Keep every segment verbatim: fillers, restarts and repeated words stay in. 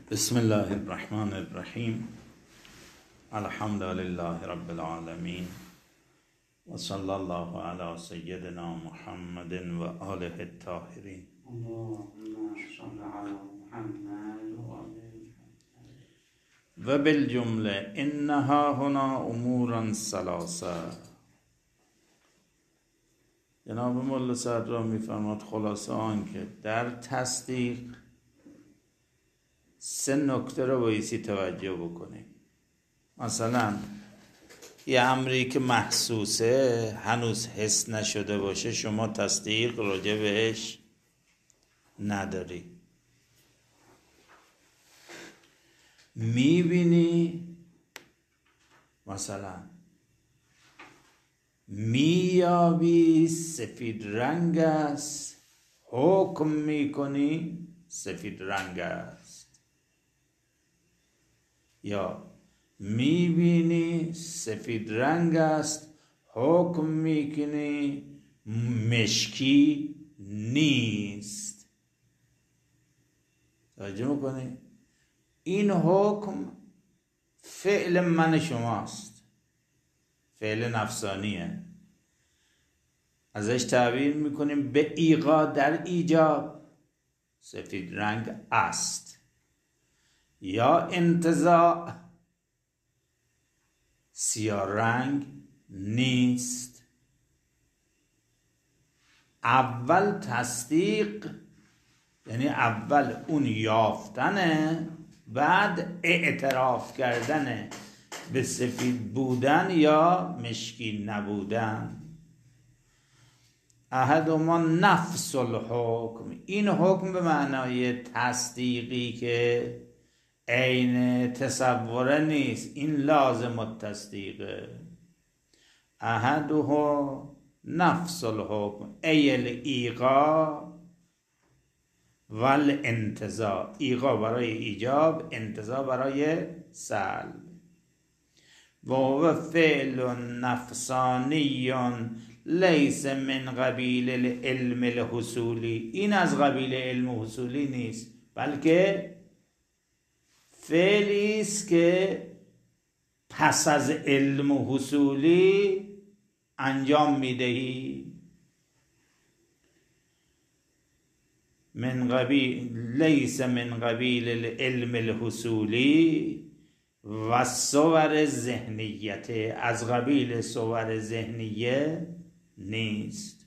بسم الله الرحمن الرحیم. الحمد لله رب العالمین و صلی الله علی سیدنا محمد و آله الطاهرین. و بالجمله انها هنا امورا ثلاثه. جناب مولا صدرا میفرماد خلاصه آن که در تصدیق سه نکته رو بایستی توجه بکنیم. مثلا یه امری که محسوسه هنوز حس نشده باشه شما تصدیق راجع بهش نداری، میبینی مثلا میابی سفید رنگ است، حکم میکنی سفید رنگ است، یا میبینی سفید رنگ است حکم میکنی مشکی نیست. توجه میکنی؟ این حکم فعل من شماست، فعل نفسانیه، ازش تعبیر میکنیم به ایقا در ایجاب سفید رنگ است، یا انتزاع سیاه رنگ نیست. اول تصدیق یعنی اول اون یافتنه، بعد اعتراف کردنه به سفید بودن یا مشکی نبودن. احدهما نفس الحکم، این حکم به معنای تصدیقی که عین تصوره نیست، این لازم التصدیقه. احده نفس الحکم ای الایقا والانتزاع، ایقا برای ایجاب، انتزاع برای سلب. و هو فعل نفسانی لیس من قبیل العلم الحصولی، این از قبیل علم حصولی نیست، بلکه فعلی است که پس از علم و حصولی انجام میدهی. من قبیل لیس من قبیل العلم الحصولی و صور ذهنیت، از قبیل صور ذهنیه نیست.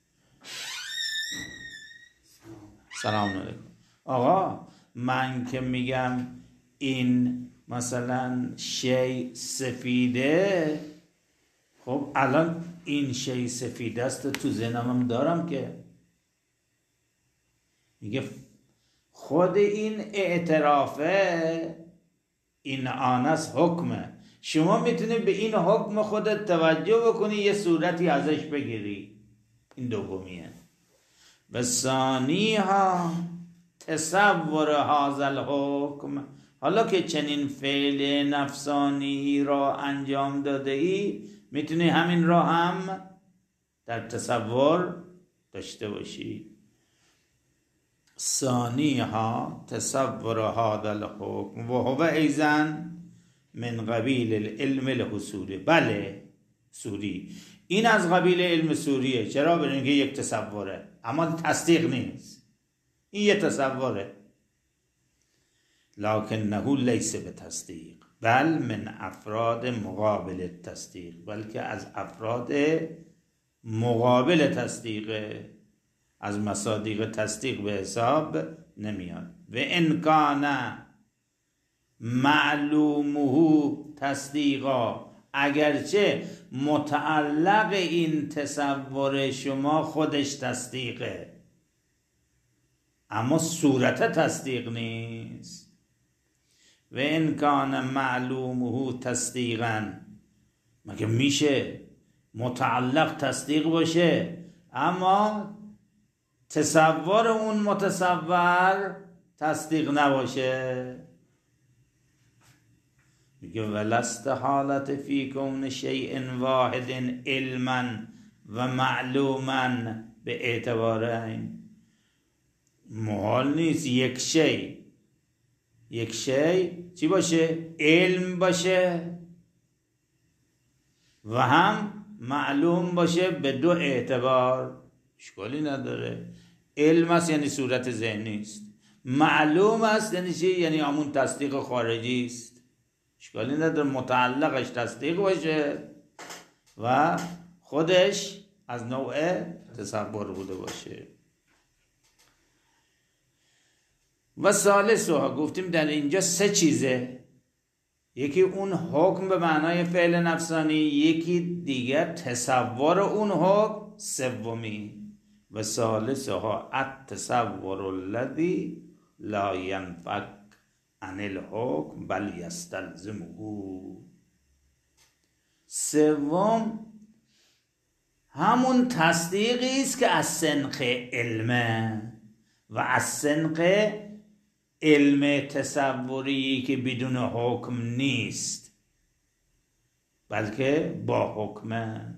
سلام علیکم. آقا من که میگم این مثلا شی سفیده، خب الان این شی سفیده است تو ذهنم هم دارم که میگه خود این اعترافه، این آنس حکمه، شما میتونی به این حکم خودت توجه بکنی یه صورتی ازش بگیری. این دومیه. و ثانیها تصور هذا الحکم، حالا که چنین فعل نفسانی را انجام داده ای میتونی همین را هم در تصور داشته باشی. ثانیها تصور هذا الحکم و هو ایضا من قبیل العلم الحصولی، بله سوری، این از قبیل علم سوریه. چرا؟ برای اینکه یک تصوره، اما تصدیق نیست، این یه تصوره. لکنه لیس به تصدیق بل من افراد مقابل تصدیق، بلکه از افراد مقابل تصدیق، از مصادیق تصدیق به حساب نمیاد. و ان کان معلومه تصدیقا، اگرچه متعلق این تصور شما خودش تصدیقه اما صورت تصدیق نیست. و ان کان معلومه تصدیقا، مگه میشه متعلق تصدیق باشه اما تصور اون متصور تصدیق نباشه؟ میگه ولست حالت فی کون شیء واحد علما و معلوما به اعتبارین، محال نیست یک شی یک شی چی باشه؟ علم باشه و هم معلوم باشه به دو اعتبار. اشکالی نداره. علم است یعنی صورت ذهنی است، معلوم است یعنی چی؟ یعنی همون تصدیق خارجی است. اشکالی نداره متعلقش تصدیق باشه و خودش از نوع تصور بوده باشه. و ثالثها گفتیم در اینجا سه چیزه، یکی اون حکم به معنای فعل نفسانی، یکی دیگر تصور اون حکم، سومی و ثالثها التصور الذی لا ینفک عن الحکم بل یستلزمه. سوم همون تصدیقی است که از سنخ علمه و از سنخ علم تصوری که بدون حکم نیست بلکه با حکمه،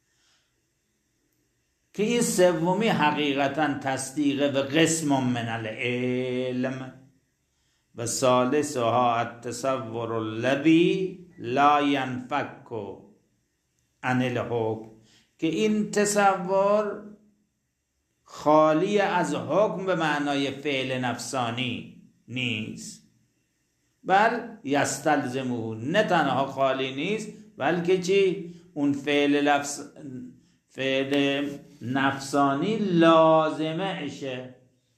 که این سومی حقیقتا تصدیق و قسم من العلم. و ثالثها التصور الذی لا ینفک عن الحکم، که این تصور خالی از حکم به معنای فعل نفسانی نیست، بل یستلزمه، نه تنها خالی نیست بلکه چی؟ اون فعل لفظ فعل نفسانی لازمه اشه.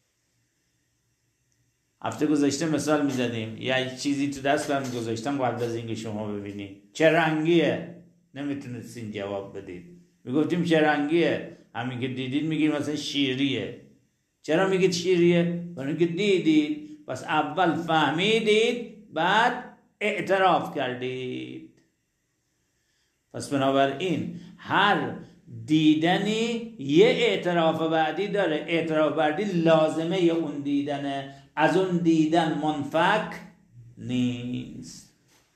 هفته گذاشته مثال میزدیم، یا چیزی تو دست برم گذاشتم قبل از اینکه شما ببینید چه رنگیه، نمیتونستین جواب بدید، میگفتیم چه رنگیه، همین که دیدید میگید مثلا شیریه. چرا میگید شیریه؟ برای اینکه دیدید، پس اول فهمیدید بعد اعتراف کردید. پس بنابراین هر دیدنی یه اعتراف بعدی داره، اعتراف بعدی لازمه اون دیدنه، از اون دیدن منفک نیست.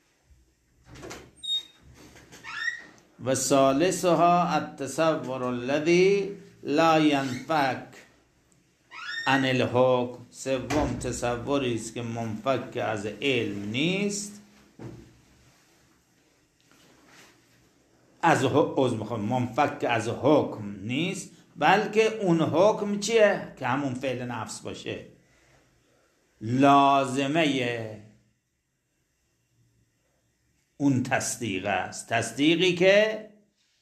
و ثالثها التصور الذی لا ینفک عن الحکم، سوم تصوری است که منفک از علم نیست، از عذر میخوام منفک از حکم نیست، بلکه اون حکم چیه؟ که همون فعل نفس باشه، لازمه اون تصدیق است، تصدیقی که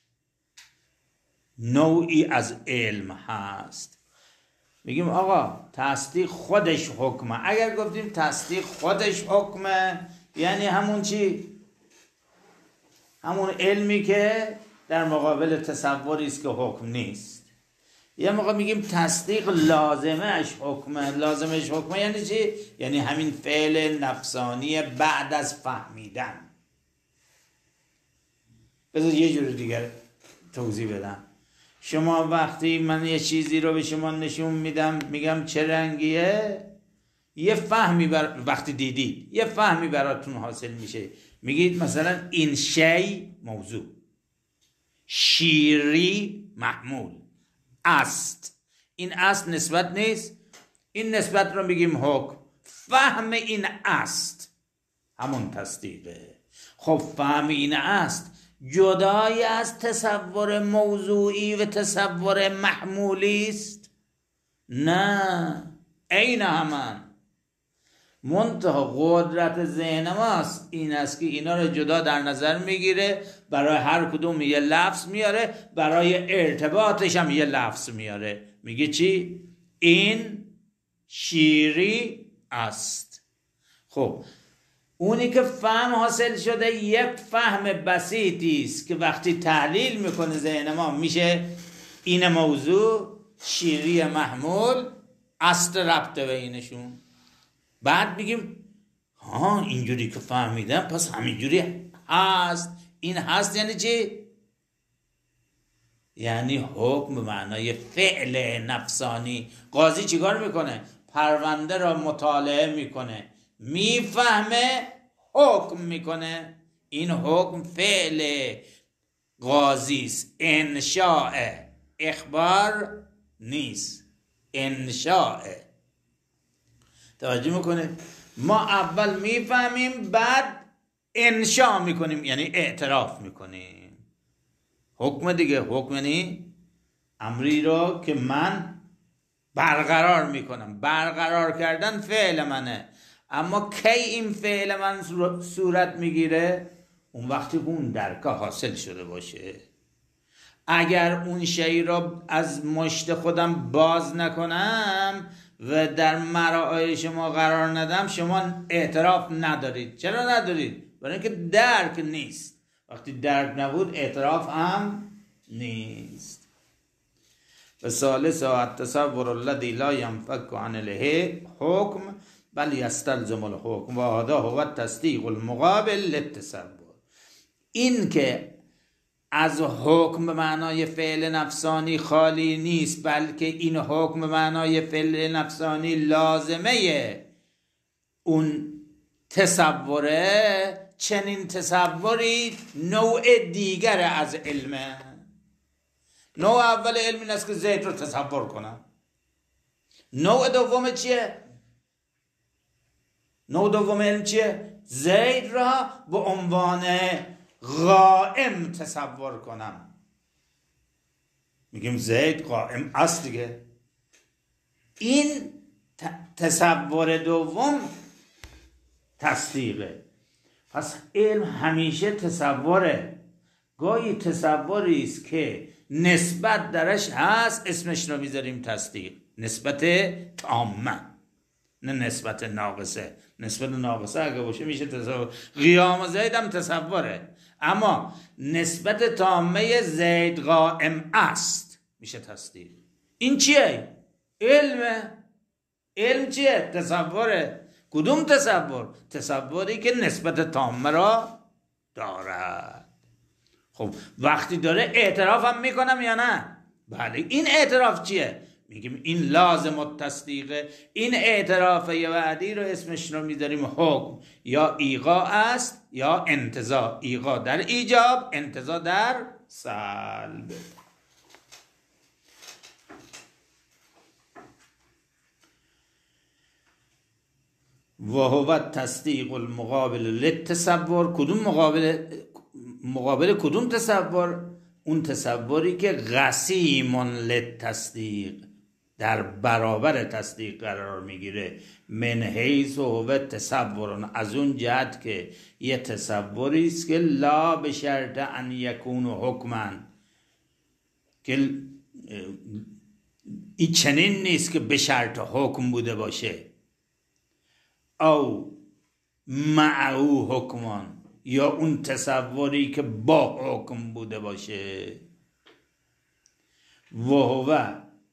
نوعی از علم هست. میگیم آقا تصدیق خودش حکمه. اگر گفتیم تصدیق خودش حکمه یعنی همون چی؟ همون علمی که در مقابل تصوری است که حکم نیست. یه موقع میگیم تصدیق لازمش حکمه. لازمش حکمه یعنی چی؟ یعنی همین فعل نفسانی بعد از فهمیدن. بذار یه جور دیگر توضیح بدم. شما وقتی من یه چیزی رو به شما نشون میدم میگم چه رنگیه، یه فهمی بر... وقتی دیدید یه فهمی براتون حاصل میشه. میگید مثلا این شی موضوع، شیری محمول، است. این است نسبت نیست، این نسبت رو میگیم حکم. فهم این است همون تصدیقه. خب فهم این است جدای از تصور موضوعی و تصور محمولی است؟ نه، عین همان. منتها قدرت ذهن ماست این است که اینا رو جدا در نظر میگیره، برای هر کدوم یه لفظ میاره، برای ارتباطش هم یه لفظ میاره. میگه چی؟ این شیری است. خب اونی که فهم حاصل شده یک فهم بسیطی است که وقتی تحلیل میکنه ذهن ما میشه این موضوع شیری محمول است، ربطه به اینشون. بعد میگیم ها اینجوری که فهمیدم پس همینجوری هست. این هست یعنی چی؟ یعنی حکم به معنای فعل نفسانی. قاضی چیکار میکنه؟ پرونده را مطالعه میکنه، میفهمه، حکم میکنه. این حکم فعل قاضی است، انشاء، اخبار نیست، انشاء. توجه میکنه؟ ما اول میفهمیم بعد انشا میکنیم، یعنی اعتراف میکنیم. حکم دیگه، حکم یعنی امری رو که من برقرار میکنم. برقرار کردن فعل منه، اما کی این فعل من صورت میگیره؟ اون وقتی اون درک حاصل شده باشه. اگر اون شی را از مشت خودم باز نکنم و در مرائای شما قرار ندم، شما اعتراف ندارید. چرا ندارید؟ برای اینکه درک نیست. وقتی درک نبود اعتراف هم نیست. و ثالث التصور الذی لا ينفك عن الحکم بل یستلزم الحکم و هذا هو التصدیق المقابل للتصور. این که از حکم به معنای فعل نفسانی خالی نیست، بلکه این حکم به معنای فعل نفسانی لازمه اون تصوره. چنین تصوری نوع دیگر از علمه. نوع اول علم این است که زید رو تصور کنم. نوع دوم چیه؟ نوع دوم علم چیه؟ زید را به عنوان قائم تصور کنم. میگیم زید قائم است دیگه. این تصور دوم تصدیقه. پس علم همیشه تصوره. گاهی تصوری است که نسبت درش هست، اسمش رو میذاریم تصدیق. نسبت تامه، نه نسبت ناقصه. نسبت ناقصه اگه باشه میشه تصور. قیام زید هم تصوره، اما نسبت تامه زید قائم است میشه تصدیق. این چیه؟ علمه. علم چیه؟ تصوره. کدوم تصور؟ تصوری که نسبت تامه را دارد. خب وقتی داره اعتراف هم میکنم یا نه؟ بله. این اعتراف چیه؟ میگیم این لازم التصدیقه. این اعتراف یه بعدی رو اسمش رو میذاریم حکم. یا ایقا است یا انتزاع. ایقا در ایجاب، انتزاع در سلب. و هو تصدیق المقابل للتصور. کدوم مقابل؟ مقابل کدوم تصور؟ اون تصوری که قسیم للتصدیق، در برابر تصدیق قرار میگیره. من حیث هو تصور، از اون جهت که یه تصوری است که لا به شرط ان یکون حکما، که این چنین نیست که به شرط حکم بوده باشه. او معو حکمان، یا اون تصوری که با حکم بوده باشه. و هو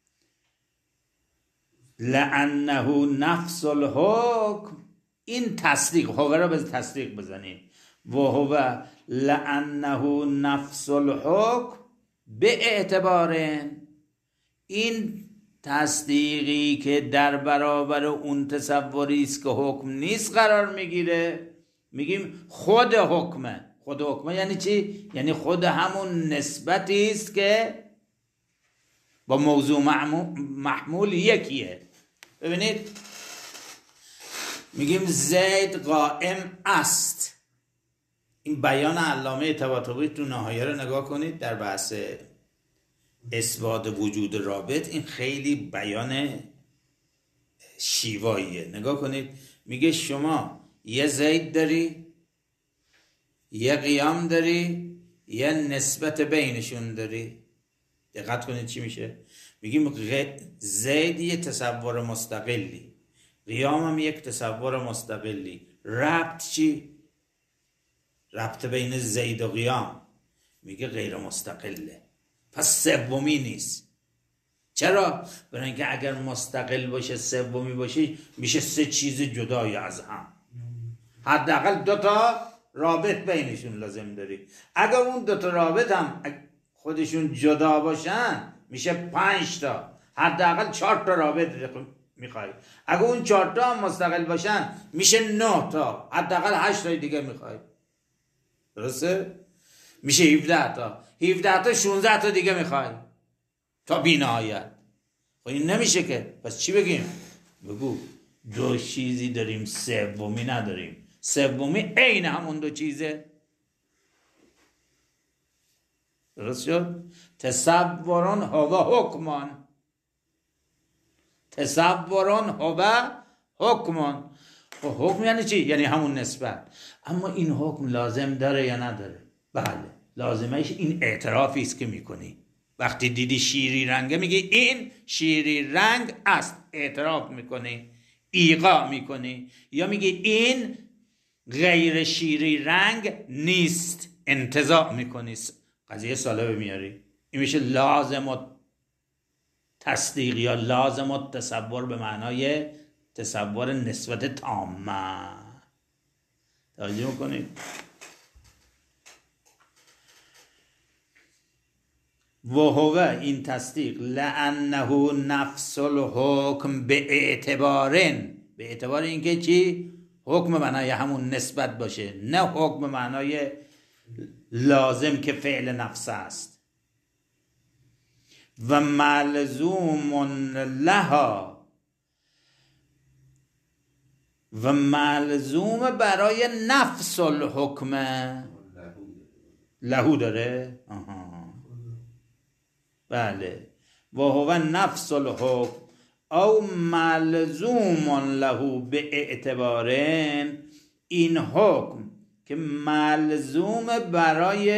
لانه نفس الحکم. این تصدیق، هو را به تصدیق بزنیم. و هو لانه نفس الحکم به اعتبار این تصدیقی که در برابر اون تصوری است که حکم نیست قرار میگیره، میگیم خود حکمه. خود حکمه یعنی چی؟ یعنی خود همون نسبتی است که با موضوع محمول یکیه. ببینید میگیم زید قائم است. این بیان علامه طباطبایی تو نهایه رو نگاه کنید در بحث اثبات وجود رابط. این خیلی بیان شیواییه. نگاه کنید، میگه شما یه زید داری، یه قیام داری، یه نسبت بینشون داری. دقت کنید چی میشه. میگیم زید یه تصور مستقلی، قیام هم یک تصور مستقلی. ربط چی؟ ربط بین زید و قیام میگه غیر مستقله، پس سومی نیست. چرا؟ برای اینکه اگر مستقل باشه، سومی باشه، میشه سه چیز جدای از هم. حداقل دو تا رابط بینشون لازم داری. اگر اون دو تا رابط هم خودشون جدا باشن میشه پنج تا. حداقل چهار تا رابط میخوای. اگر اون چهار تا هم مستقل باشن میشه نه تا. حداقل هشت تا دیگه میخوای. درسته؟ میشه هفده تا. هفده تا شانزده تا دیگه میخوای تا بی نهایت. خب این نمیشه که. پس چی بگیم؟ بگو دو چیزی داریم سومی نداریم. سومی عین همون دو چیزه. درست شد؟ تصورون هو حکمان، تصورون هو حکمان. و حکم یعنی چی؟ یعنی همون نسبت. اما این حکم لازم داره یا نداره؟ بله لازمش این اعترافی است که میکنی. وقتی دیدی شیری رنگه میگی این شیری رنگ است، اعتراف میکنی، ایقا میکنی. یا میگی این غیر شیری رنگ نیست، انتزاع میکنی، قضیه سالبه میاری. این میشه لازم و تصدیق یا لازم و تصور به معنای تصور نسبت تامه. توجه میکنید؟ و هو این تصدیق لانه نفس الحکم به اعتبارن، به اعتبار اینکه چی؟ حکم معنای همون نسبت باشه، نه حکم معنای لازم که فعل نفس است. و ملزوم لها، و ملزوم برای نفس الحکم لهو داره. آها بله. و هو نفس الحکم او ملزوم له به اعتبارن، این حکم که ملزوم برای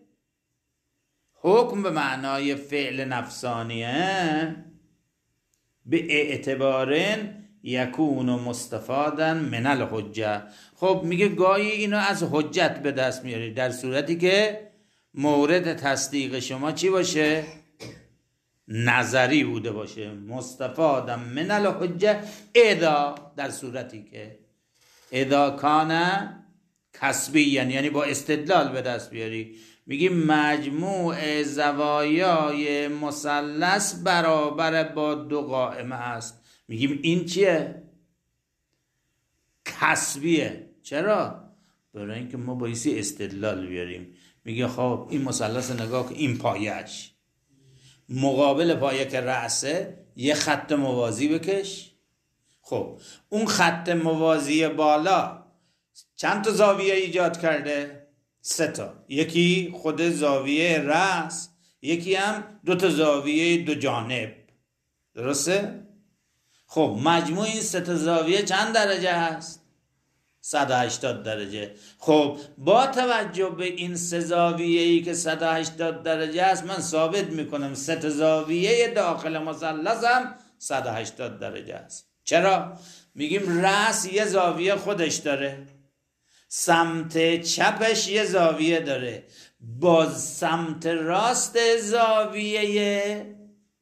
حکم به معنای فعل نفسانیه، به اعتبارن یکون مستفادا من الحجه. خب میگه گاهی اینو از حجت به دست میاری در صورتی که مورد تصدیق شما چی باشه؟ نظری بوده باشه. مستفادا من الحجه اذا، در صورتی که اذا کان کسبی، یعنی با استدلال به دست بیاری. میگی مجموع زوایای مثلث برابر با دو قائمه است. میگیم این چیه؟ کسبیه. چرا؟ برای اینکه ما بایستی استدلال بیاریم. میگه خب این مثلث نگاه که این پایش مقابل پایه که رأسه یه خط موازی بکش. خب اون خط موازی بالا چند تا زاویه ایجاد کرده؟ سه تا. یکی خود زاویه رأس، یکی هم دو تا زاویه دو جانب. درسته؟ خب مجموع این سه تا زاویه چند درجه هست؟ صد و هشتاد درجه. خب با توجه به این سه زاویه‌ای که صد و هشتاد درجه است، من ثابت میکنم سه تا زاویه داخل مثلث هم صد و هشتاد درجه است. چرا؟ میگیم رأس یه زاویه خودش داره، سمت چپش یه زاویه داره، با سمت راست زاویه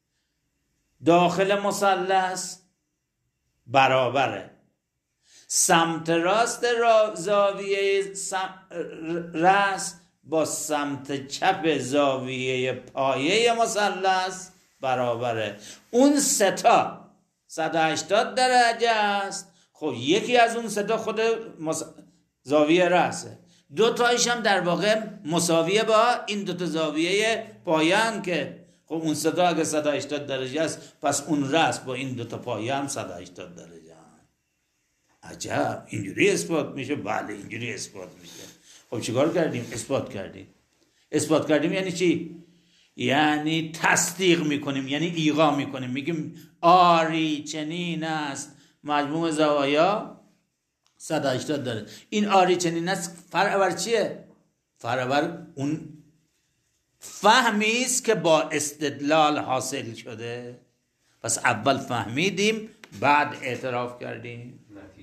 داخل مثلث برابره. سمت راست را زاویه سم... رأس با سمت چپ زاویه پایه مثلث برابره. اون سه تا صد و هشتاد درجه است. خب یکی از اون سه تا خود مس... زاویه رأسه، دو تایش هم در واقع مساویه با این دو تا زاویه پایه که خب اون سه تا اگه صد و هشتاد درجه است، پس اون رأس با این دو تا پایه هم صد و هشتاد درجه. عجب، اینجوری اثبات میشه؟ بله اینجوری اثبات میشه. خب چیکار کردیم؟ اثبات کردیم. اثبات کردیم یعنی چی؟ یعنی تصدیق میکنیم، یعنی ایقا میکنیم. میگیم آری چنین است مجموع زوایا صد و هشتاد داره. این آری چنین است فرع بر چیه؟ فرع بر اون فهمی است که با استدلال حاصل شده. پس اول فهمیدیم بعد اعتراف کردیم.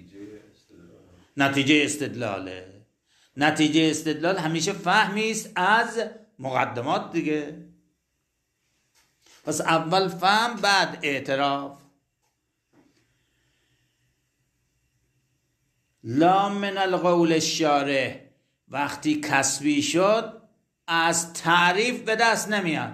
نتیجه استدلاله. نتیجه استدلال همیشه فهمی است از مقدمات دیگه. پس اول فهم بعد اعتراف. لا من القول الشارح، وقتی کسبی شد از تعریف به دست نمیاد.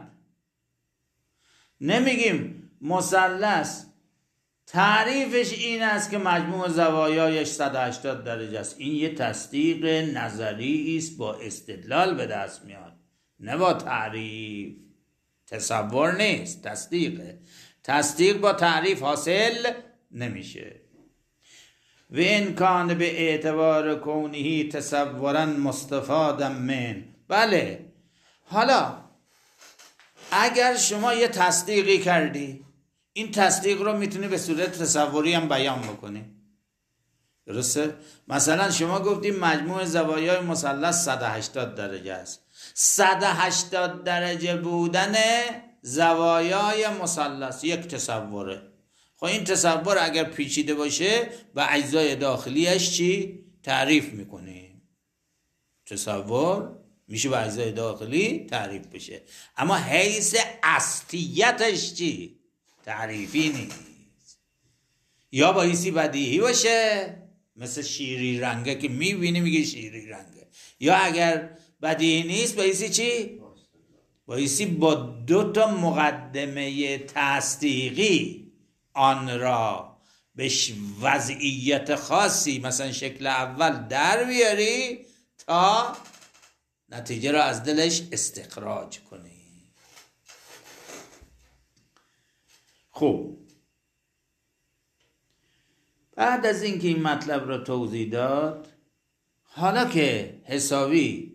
نمیگیم مثلث تعریفش این است که مجموع زوایایش صد و هشتاد درجه است. این یه تصدیق نظری است، با استدلال به دست میاد، نه با تعریف. تصور نیست، تصدیقه. تصدیق با تعریف حاصل نمیشه. و این کان به اعتبار کونه تصورا مستفادا من. بله، حالا اگر شما یه تصدیقی کردی، این تصدیق رو میتونی به صورت تصوری هم بیان بکنی. درسته؟ مثلا شما گفتیم مجموع زوایای مثلث صد و هشتاد درجه است. صد و هشتاد درجه بودن زوایای مثلث یک تصوره. خب این تصور اگر پیچیده باشه به اجزای داخلیش چی؟ تعریف میکنیم. تصور میشه به اجزای داخلی تعریف بشه، اما حیث اصلیتش چی؟ تعریفی نیست. یا با حیثی بدیهی باشه، مثل شیری رنگه که میبینی میگه شیری رنگه، یا اگر بدیهی نیست با حیثی چی؟ با حیثی با دو تا مقدمه تصدیقی آن را به وضعیت خاصی مثلا شکل اول در بیاری تا نتیجه را از دلش استخراج کنی. خب بعد از اینکه این مطلب را توضیح داد، حالا که حسابی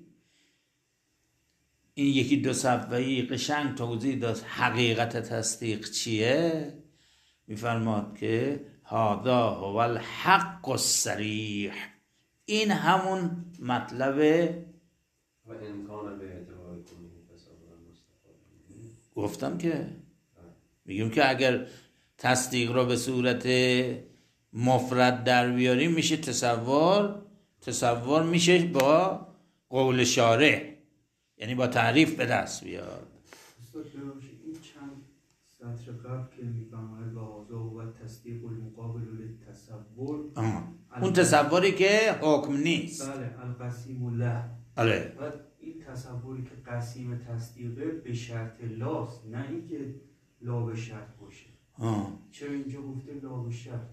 این یکی دو صفحه‌ای قشنگ توضیح داد حقیقت تصدیق چیه، میفرماد که هذا هو الحق الصریح. این همون مطلب و امکان به اعتبار کنید تصور مستقیم. گفتم که میگیم که اگر تصدیق را به صورت مفرد در بیاریم میشه تصور. تصور میشه با قول شارح، یعنی با تعریف به دست بیاد. استاد ببخشید این چند سطر قبل که میفرماید و هذا و تصدیق المقابل للتصور، اون تصوری که حکم نیست. بله، القسیم له. آره. و این تصوری که قسیم تصدیقه به شرط لاست، نه اینکه لا به شرط باشه. آه. چرا اینجا گفته لا به شرط؟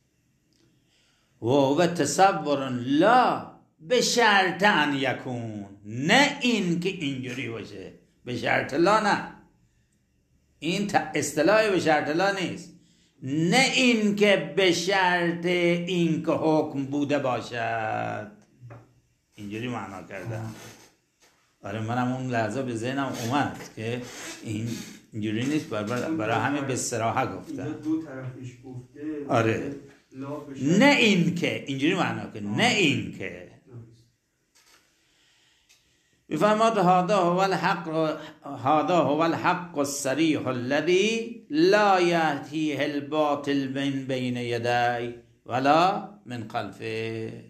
و هو تصور لا به شرط ان یکون، نه این که اینجوری باشه. به شرط لا نه، این اصطلاحی به شرط لا نیست. نه این که به شرط این که حکم بوده باشد، اینجوری معنا کردم. آره منم اون لحظه به ذهنم اومد که این اینجوری نیست، برای, برای همین به صراحت گفتم. دو طرفش گفته. آره. نه این که اینجوری معنا که نه این که بفرماد هذا هو الحق هذا هو الحق الصریح الذي لا یأتیه الباطل من بین یدی ولا من خلفه.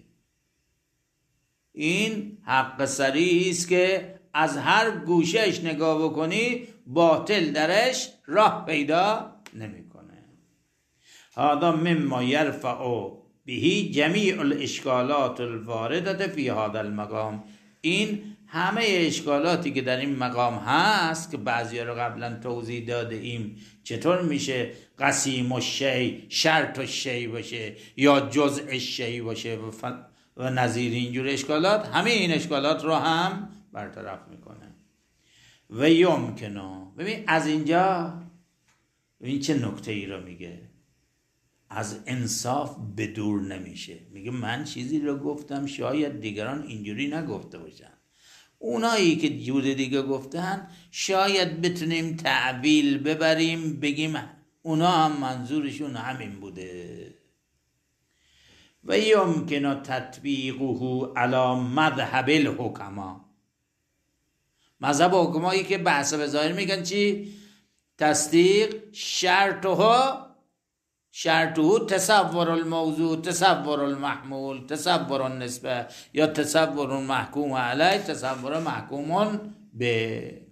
این حق صریحی است که از هر گوشهش نگاه بکنی باطل درش راه پیدا نمیکنه. هذا مما یرفع به جمیع الاشکالات الوارده فی هذا المقام. این همه اشکالاتی که در این مقام هست که بعضی رو قبلا توضیح داده ایم، چطور میشه قسیم الشیء شرط الشیء باشه یا جزء الشیء باشه و, فل... و نظیر اینجور اشکالات، همه این اشکالات رو هم برطرف میکنه. و یمکنه، ببین از اینجا ببین چه نکته ای رو میگه، از انصاف به دور نمیشه. میگه من چیزی رو گفتم شاید دیگران اینجوری نگفته باشن، اونایی که جور دیگه گفتن شاید بتونیم تعبیل ببریم بگیم اونا هم منظورشون همین بوده. و یمکن تطبیقه علی مذهب الحکما. مذهب حکمایی که بحث به ظاهر میگن چی؟ تصدیق شرطه شرطه تصور الموضوع، تصور المحمول، تصور النسبه یا تصور محکوم علیه، تصور محکوم به.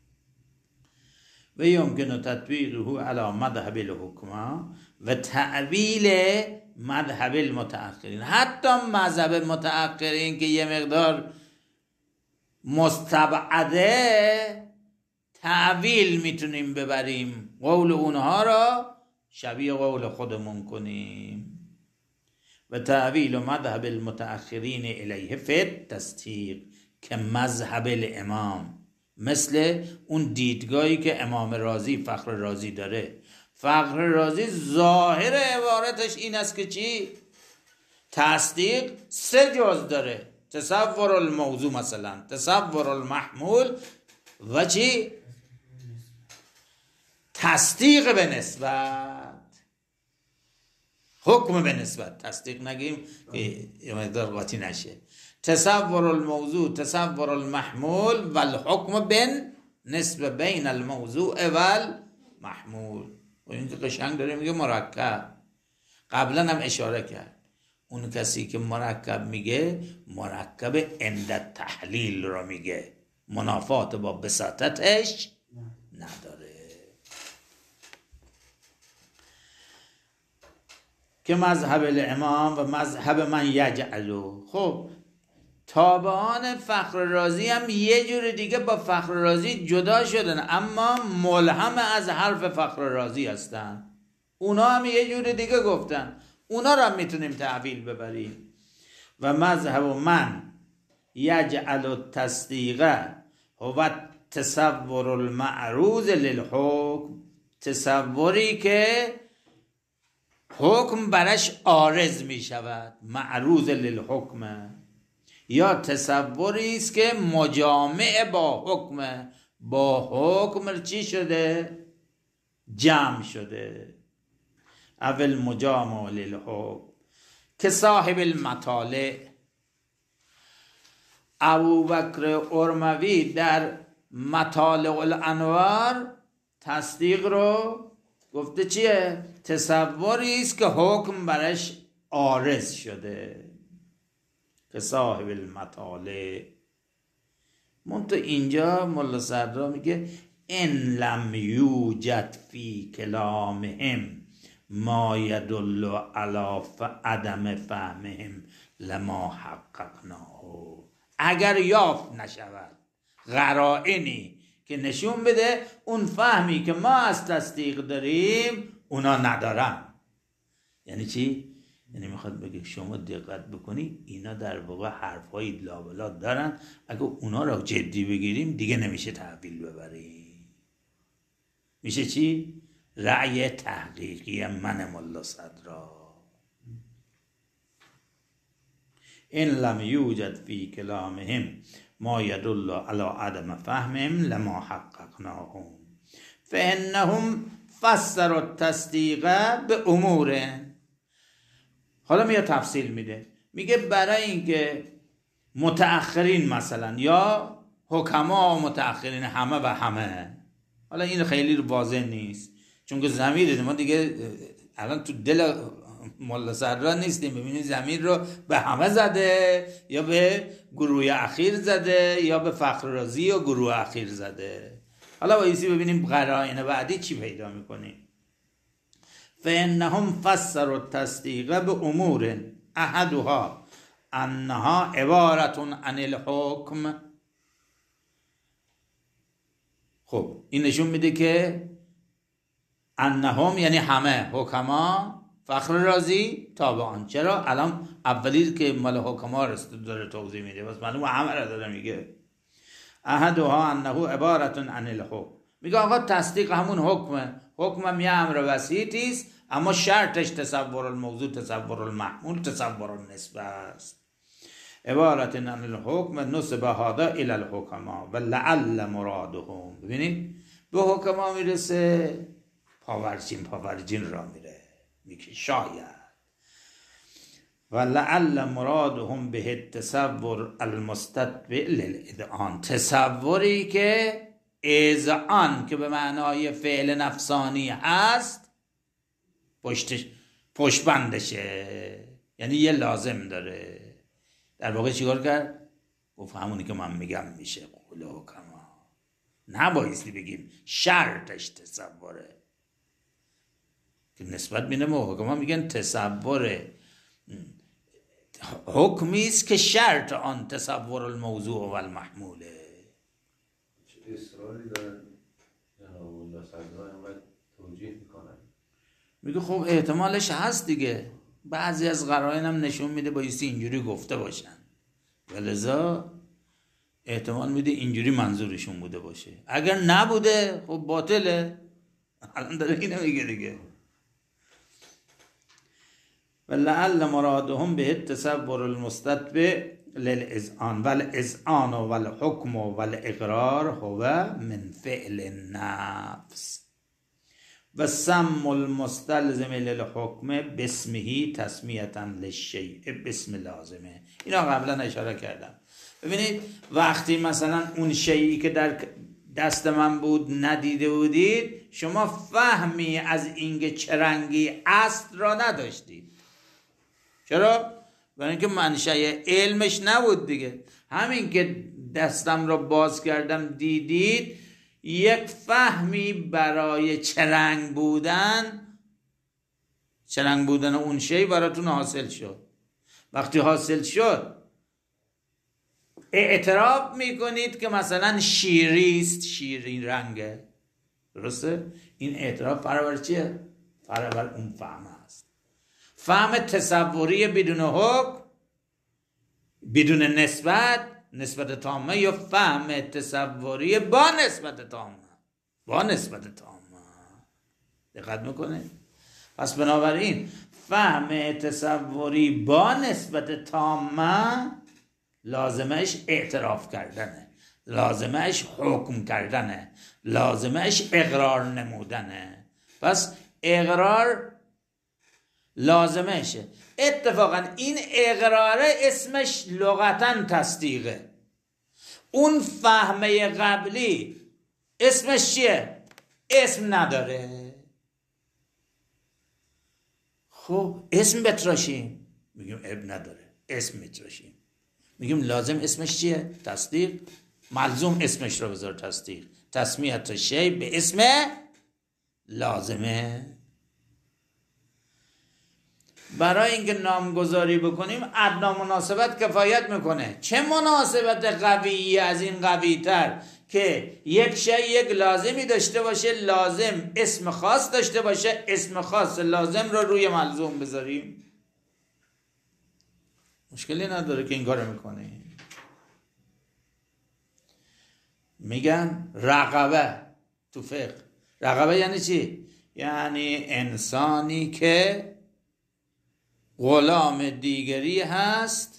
و یمکن تطبیقه علی مذهب الحکما و تعویل مذهب المتأخرین. حتی مذهب متأخرین که یه مقدار مستبعده تعویل میتونیم ببریم، قول اونها را شبیه قول خودمون کنیم. و تعویل مذهب المتأخرین الیه فی التصدیق که مذهب الامام، مثل اون دیدگاهی که امام رازی فخر رازی داره. فخر رازی ظاهر عبارتش این است که چی؟ تصدیق سه جز داره: تصور الموضوع مثلا، تصور المحمول و چی؟ تصدیق به نسبت، حکم به نسبت. تصدیق نگیم که یه مقدار قاطی نشه. تصور الموضوع، تصور المحمول و الحکم بن نسبت بین الموضوع و المحمول. و این که قشنگ داره میگه مرکب. قبلا هم اشاره کرد اون کسی که مرکب میگه مرکب عند تحلیل رو میگه، منافات با بساطتش نداره. که مذهب الامام و مذهب من یجعلو. خب تابعان فخر رازی هم یه جور دیگه با فخر رازی جدا شدن، اما ملهم از حرف فخر رازی هستن. اونا هم یه جور دیگه گفتن، اونا رو هم میتونیم تحویل ببریم. و مذهب من یجعل التصدیق هو تصور المعروض للحکم، تصوری که حکم برش عارض می شود، معروض للحکم، یا تصوری است که مجامع با حکم، با حکم چی شده؟ جمع شده. اول مجامع للحکم که صاحب المطالع ابوبکر ارموی در مطالع الانوار تصدیق رو گفته چیه؟ تصوری است که حکم برش عارض شده، که صاحب المطالع. منتها اینجا مولا صدرا میگه ان لم یوجد فی کلامهم ما یدل علی عدم فهمهم لما حققناه. اگر یافت نشود قرائنی که نشون بده اون فهمی که ما از تصدیق داریم اونا ندارن. یعنی چی؟ یعنی میخواد بگه شما دقت بکنی اینا در واقع حرفای لابلا دارن، اگه اونا رو جدی بگیریم دیگه نمیشه تحویل ببریم. میشه چی؟ رأی تحقیقی من مولا صدرا. این لم یوجد فی کلامهم ما یدل علی عدم فهمهم لما حققناهم فانهم فسروا التصدیق به امور. حالا میاد تفصیل میده، میگه برای اینکه متأخرین مثلا یا حکما و متأخرین همه و همه، حالا این خیلی واضح نیست چون که ضمیر ما دیگه الان تو دل مولا صدرا نیستیم. ببینید ضمیر رو به همه زده یا به گروه اخیر زده یا به فخر رازی و گروه اخیر زده. حالا وایسی ببینیم قرائن بعدی چی پیدا میکنیم. فانهم فسروا التصدیق به امور احدها انها عبارت عن الحکم. خب این نشون میده که انهم یعنی همه حکما، فخر رازی، تابعان. چرا؟ الان اولی که مال حکما رسید داره توضیح میده، بس معلومه همه را داره میگه. احدها انه عبارت عن الحکم، میگه آقا تصدیق همون حکمه. حکم هم یه امر وسیطی است، اما شرطش تصور الموضوع، تصور المحمول، تصور النسبه است. عبارت عن الحکم نسب هذا الى الحکما و لعل مرادهم. ببینید به حکما میرسه، پاورچین پاورجین را میره، میگه شاید. و لعل مرادهم به تصور المستتبع للاذعان، تصوری که اذعان که به معنای فعل نفسانی هست پشتش پشتبندشه، یعنی یه لازم داره. در واقع چیکار کرد؟ گفت همونی که من میگم میشه قول حکما، نبایستی بگیم شرطش تصوره که نسبت بینه محکما میگن تصور حکمی است که شرط آن تصور الموضوع و المحموله. چه اصراری دارن جناب مولا صدرا اینقدر توجیه میکنن؟ میگه خب احتمالش هست دیگه، بعضی از قرائن هم نشون میده بایستی اینجوری گفته باشن و لذا احتمال میده اینجوری منظورشون بوده باشه. اگر نبوده خب باطله. الان داره اینو میگه دیگه. و لعل مرادهم به التصور المستتبع للإذعان و الإذعان و الحکم و الاقرار هو من فعل النفس و سم المستلزم للحکم باسمه تسمیتا للشیء باسم لازمه. اینا قبلا اشاره کردم. ببینید وقتی مثلا اون شیئی که در دست من بود ندیده بودید، شما فهمی از اینکه چه رنگی است را نداشتید. چرا؟ برای اینکه منشأ علمش نبود دیگه. همین که دستم را باز کردم دیدید، یک فهمی برای چه رنگ بودن چه رنگ بودن اون شی براتون حاصل شد. وقتی حاصل شد اعتراف میکنید که مثلا شیری است، شیرین رنگه. درسته؟ این اعتراف برابر چیه؟ برابر اون فهم است. فهم تصوری بدون حکم، بدون نسبت، نسبت تامه، یا فهم تصوری با نسبت تامه، با نسبت تامه. دقت میکنه؟ پس بنابراین فهم تصوری با نسبت تامه لازمش اعتراف کردنه، لازمش حکم کردنه، لازمش اقرار نمودنه. پس اقرار لازمشه. اتفاقا این اقراره اسمش لغتا تصدیقه. اون فهمه قبلی اسمش چیه؟ اسم نداره. خب اسم بتراشیم، میگیم اب نداره، اسم میتراشیم. میگیم لازم اسمش چیه؟ تصدیق. ملزوم اسمش رو بذار تصدیق. تسمیت شی به اسم لازمه. برای اینکه نامگذاری بکنیم ادنا مناسبت کفایت میکنه. چه مناسبت قویی از این قوی تر که یک شی یک لازمی داشته باشه، لازم اسم خاص داشته باشه، اسم خاص لازم رو روی ملزوم بذاریم. مشکلی نداره که این کارو میکنه. میگن رقبه تو فقه. رقبه یعنی چی؟ یعنی انسانی که غلام دیگری هست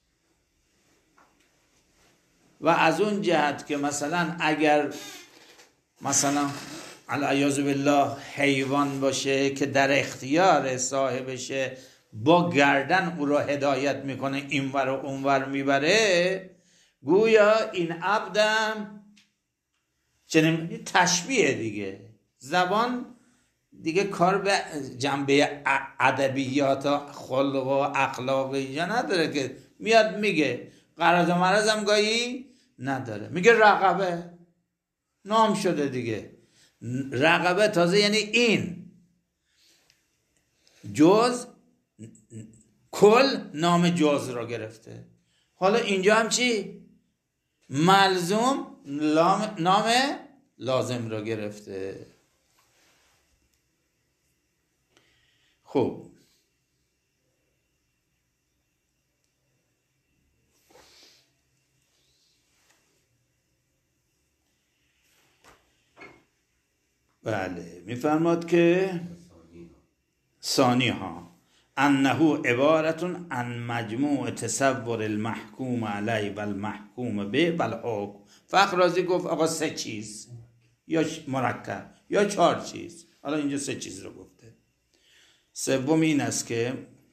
و از اون جهت که مثلا اگر مثلا علیاذ بالله حیوان باشه که در اختیار صاحبشه، با گردن او را هدایت میکنه، اینور و اونور میبره، گویا این عبدم چنین تشبیه دیگه. زبان دیگه کار به جنبه ادبیات و خلق و اخلاق اینجا نداره که میاد میگه. غرض و مرض هم گاهی نداره. میگه رقبه، نام شده دیگه. رقبه تازه یعنی این جز کل نام جز را گرفته. حالا اینجا هم چی؟ ملزوم نام لازم را گرفته. خب بله میفرماد که ثانی ها انه عبارتون عن مجموع تصور المحکوم علی و المحکوم به و الحکم. فخر رازی گفت آقا سه چیز یا مرکب یا چهار چیز. حالا اینجا سه چیز رو گفته. سوم این است که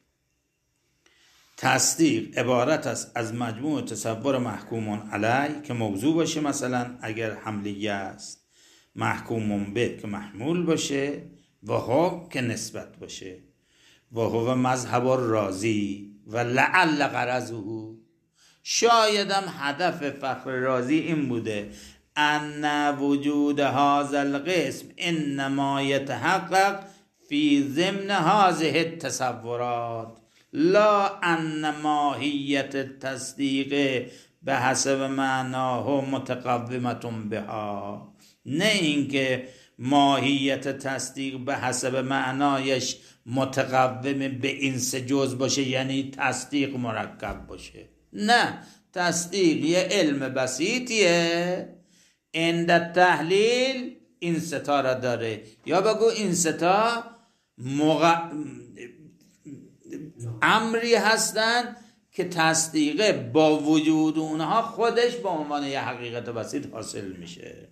تصدیق عبارت است از مجموع تصور محکومون علی که موضوع باشه، مثلا اگر حملیه است، محکومون به که محمول باشه، و ها که نسبت باشه. و هو مذهب رازی و لعل غرضه، شایدم هدف فخر رازی این بوده ان وجود هذا القسم انما يتحقق فی ضمن هذه التصورات لا ان ماهیت التصدیق به حسب معناه متقومتون بها. نه اینکه ماهیت تصدیق به حسب معنایش متقوم به این سه جز باشه، یعنی تصدیق مرکب باشه. نه، تصدیق یه علم بسیطیه، عند تحلیل این ستا را داره، یا بگو این ستا مغ... امری هستن که تصدیق با وجود اونها خودش به عنوان یه حقیقت بسیط حاصل میشه.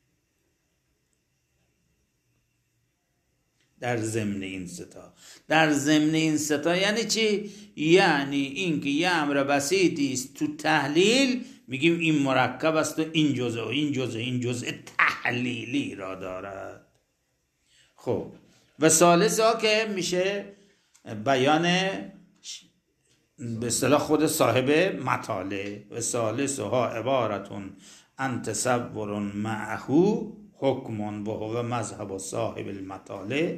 در ضمن این ستا در ضمن این ستا یعنی چی؟ یعنی اینکه یه امر بسیطی است تو تحلیل میگیم این مرکب است و این جزء و این جزء این جزء تحلیلی را دارد. خب و ثالث ها که میشه بیان به اصطلاح خود صاحب مطالع. و ثالث ها عبارتون ان تصور معه حکم و هو مذهب صاحب المطالع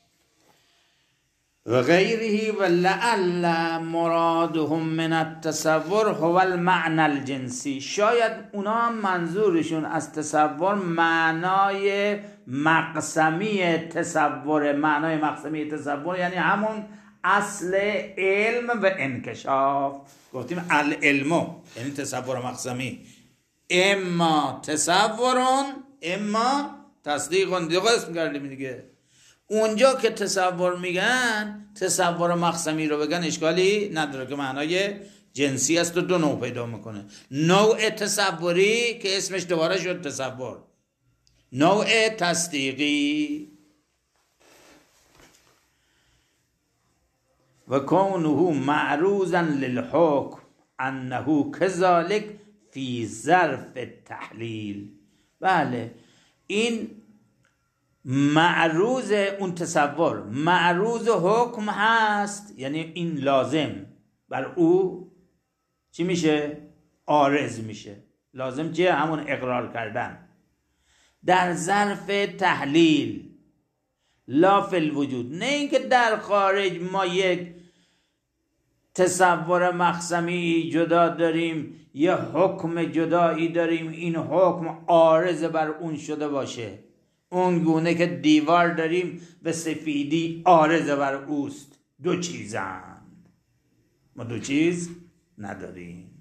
و غیره و لعل مرادهم من التصور هو المعنى الجنسی. شاید اونا هم منظورشون از تصور معنای مقسمی تصور، معنای مقسمی تصور یعنی همون اصل علم و انکشاف. گفتیم العلم یعنی تصور مقسمی، اما تصورون اما تصدیقون، دیگه قسم کردیم دیگه. اونجا که تصور میگن تصور مقسمی رو بگن اشکالی نداره که معنای جنسی است و دو نوع پیدا میکنه. نوع تصوری که اسمش دوباره شد تصور، نوع تصدیقی. و کونه معروضا للحکم انه كذلك فی ظرف التحلیل. بله این معروض اون تصور معروض حکم هست، یعنی این لازم بر او چی میشه؟ عارض میشه. لازم چیه؟ همون اقرار کردن در ظرف تحلیل، لا فی الوجود. نه اینکه در خارج ما یک تصور مقسمی جدا داریم، یه حکم جدایی داریم، این حکم عارض بر اون شده باشه. اون گونه که دیوار داریم به سفیدی عارض بر اوست. دو چیزند، ما دو چیز نداریم.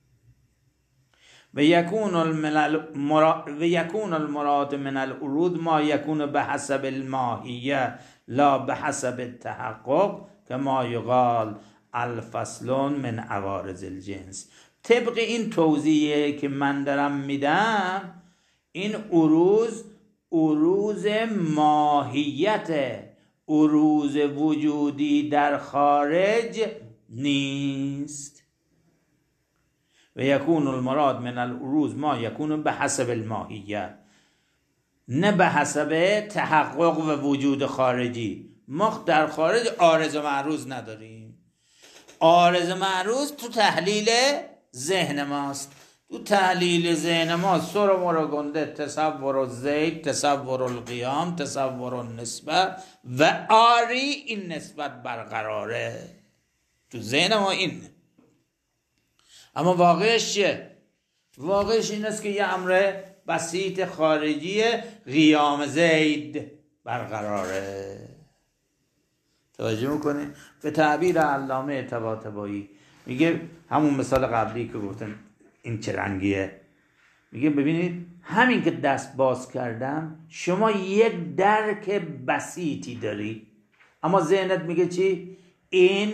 و یکون المراد و یکون المراد من العروض ما یکون به حسب الماهیه لا به حسب التحقق کما یقال الفصلون من عوارض الجنس. طبق این توضیحی که من دارم میدم، این عروض عروض ماهیت، عروض وجودی در خارج نیست. و یکون المراد من العروض ما یکون به حسب الماهیه، نه به حسب تحقق و وجود خارجی. ما در خارج عارض و معروض نداریم. عارض معروض تو تحلیل ذهن ماست. تو تحلیل ذهن ما سر و مرو گنده تصور الزید، تصور القیام، تصور النسبت و آری این نسبت برقراره تو ذهن ما. این اما واقعش چیه؟ واقعش این است که یه امر بسیط خارجی قیام زید برقراره. توجه میکنه؟ به تعبیر علامه طباطبایی میگه، همون مثال قبلی که گفتن این چه رنگیه، میگه ببینید همین که دست باز کردم شما یک درک بسیطی داری، اما ذهنت میگه چی؟ این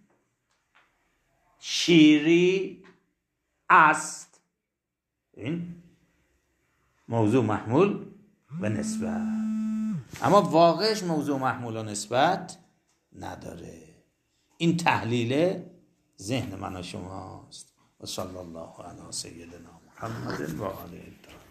شیری است. این موضوع محمول و نسبت، اما واقعش موضوع محمول و نسبت نداره. این تحلیل ذهن من و شماست. و صلی الله علی سیدنا محمد و آله.